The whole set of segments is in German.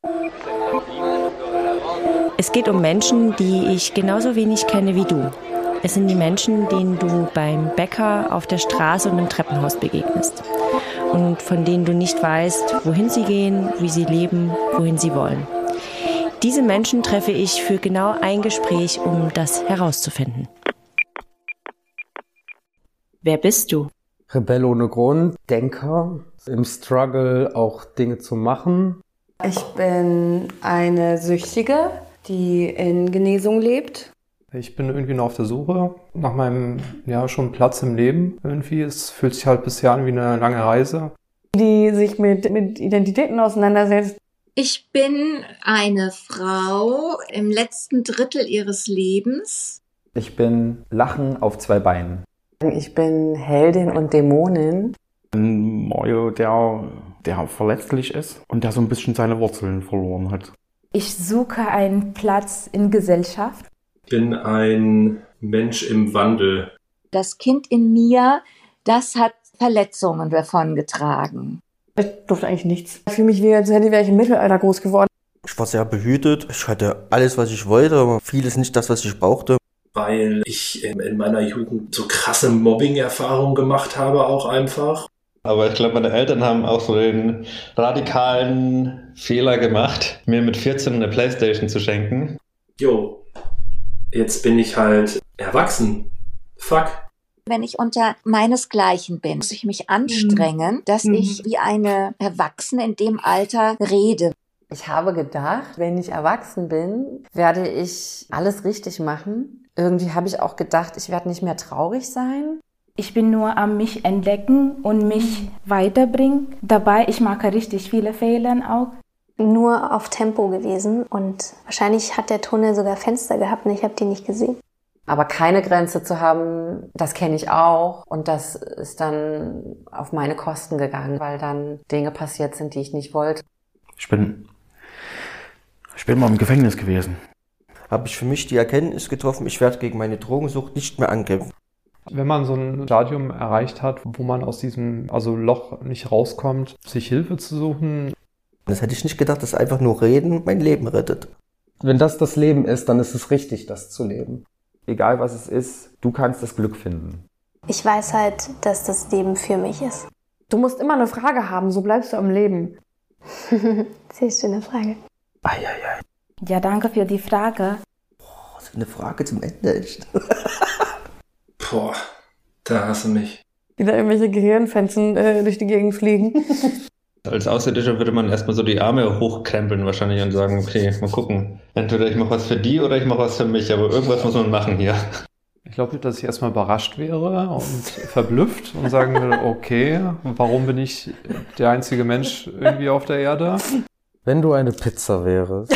Es geht um Menschen, die ich genauso wenig kenne wie du. Es sind die Menschen, denen du beim Bäcker, auf der Straße und im Treppenhaus begegnest. Und von denen du nicht weißt, wohin sie gehen, wie sie leben, wohin sie wollen. Diese Menschen treffe ich für genau ein Gespräch, um das herauszufinden. Wer bist du? Rebell ohne Grund, Denker, im Struggle auch Dinge zu machen. Ich bin eine Süchtige, die in Genesung lebt. Ich bin irgendwie noch auf der Suche nach meinem, schon Platz im Leben irgendwie. Es fühlt sich halt bisher an wie eine lange Reise. Die sich mit Identitäten auseinandersetzt. Ich bin eine Frau im letzten Drittel ihres Lebens. Ich bin Lachen auf 2 Beinen. Ich bin Heldin und Dämonin. Ein Mario, der verletzlich ist und der so ein bisschen seine Wurzeln verloren hat. Ich suche einen Platz in Gesellschaft. Ich bin ein Mensch im Wandel. Das Kind in mir, das hat Verletzungen davongetragen. Ich durfte eigentlich nichts. Ich fühle mich wie, als wäre ich im Mittelalter groß geworden. Ich war sehr behütet. Ich hatte alles, was ich wollte, aber vieles nicht das, was ich brauchte. Weil ich in meiner Jugend so krasse Mobbing-Erfahrungen gemacht habe, auch einfach. Aber ich glaube, meine Eltern haben auch so den radikalen Fehler gemacht, mir mit 14 eine Playstation zu schenken. Jo, jetzt bin ich halt erwachsen. Fuck. Wenn ich unter meinesgleichen bin, muss ich mich anstrengen, dass ich wie eine Erwachsene in dem Alter rede. Ich habe gedacht, wenn ich erwachsen bin, werde ich alles richtig machen. Irgendwie habe ich auch gedacht, ich werde nicht mehr traurig sein. Ich bin nur am mich entdecken und mich weiterbringen. Dabei, ich mache richtig viele Fehler auch. Nur auf Tempo gewesen und wahrscheinlich hat der Tunnel sogar Fenster gehabt und ich habe die nicht gesehen. Aber keine Grenze zu haben, das kenne ich auch. Und das ist dann auf meine Kosten gegangen, weil dann Dinge passiert sind, die ich nicht wollte. Ich bin mal im Gefängnis gewesen. Habe ich für mich die Erkenntnis getroffen, ich werde gegen meine Drogensucht nicht mehr ankämpfen. Wenn man so ein Stadium erreicht hat, wo man aus diesem Loch nicht rauskommt, sich Hilfe zu suchen. Das hätte ich nicht gedacht, dass einfach nur reden mein Leben rettet. Wenn das Leben ist, dann ist es richtig, das zu leben. Egal was es ist, du kannst das Glück finden. Ich weiß halt, dass das Leben für mich ist. Du musst immer eine Frage haben, so bleibst du am Leben. Sehr schöne Frage. Eieiei. Ja, danke für die Frage. Boah, so eine Frage zum Ende, echt. Boah, da hast du mich. Wieder irgendwelche Gehirnfetzen durch die Gegend fliegen. Als Außerirdischer würde man erstmal so die Arme hochkrempeln wahrscheinlich und sagen, okay, mal gucken. Entweder ich mache was für die oder ich mache was für mich, aber irgendwas muss man machen hier. Ich glaube, dass ich erstmal überrascht wäre und verblüfft und sagen würde, okay, warum bin ich der einzige Mensch irgendwie auf der Erde? Wenn du eine Pizza wärst,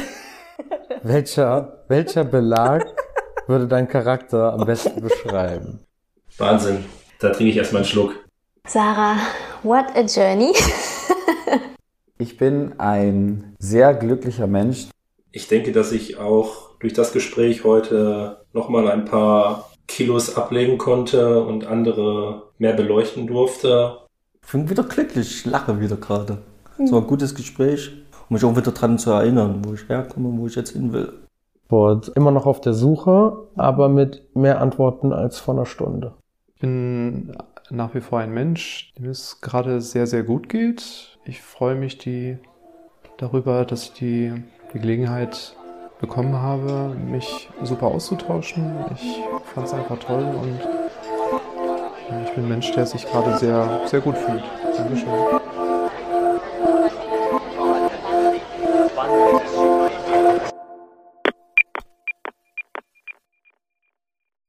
welcher Belag würde deinen Charakter am besten beschreiben? Wahnsinn, da trinke ich erstmal einen Schluck. Sarah, what a journey. Ich bin ein sehr glücklicher Mensch. Ich denke, dass ich auch durch das Gespräch heute nochmal ein paar Kilos ablegen konnte und andere mehr beleuchten durfte. Ich bin wieder glücklich, ich lache wieder gerade. Es war ein gutes Gespräch, um mich auch wieder dran zu erinnern, wo ich herkomme und wo ich jetzt hin will. Und immer noch auf der Suche, aber mit mehr Antworten als vor einer Stunde. Ich bin nach wie vor ein Mensch, dem es gerade sehr, sehr gut geht. Ich freue mich darüber, dass ich die Gelegenheit bekommen habe, mich super auszutauschen. Ich fand es einfach toll und ich bin ein Mensch, der sich gerade sehr, sehr gut fühlt. Dankeschön.